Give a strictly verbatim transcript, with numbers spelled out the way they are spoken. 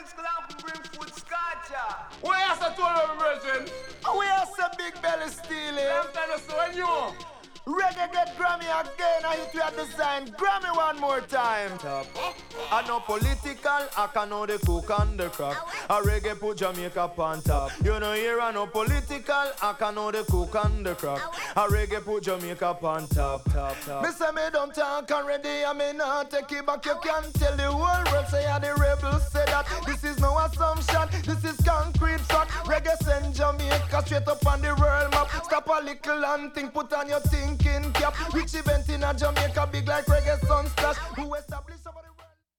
Where are some total version? We are some big belly stealing. I'm telling you, so when you Reggae get Grammy again, I hit we have designed Grammy one more time. Top. I know political, I can know the cook and the crack. A reggae put Jamaica on top. You know here I know political, I can know the cook and the crack. A reggae put Jamaica on top, top, top. Me say me don't talk already, I may not take it back. You can tell the whole world say I the rebels say that. This is no assumption, this is concrete fact. Reggae send Jamaica straight up on the world map. Stop a little and think, put on your thinking cap. Which event in a Jamaica big like reggae sun splash? Who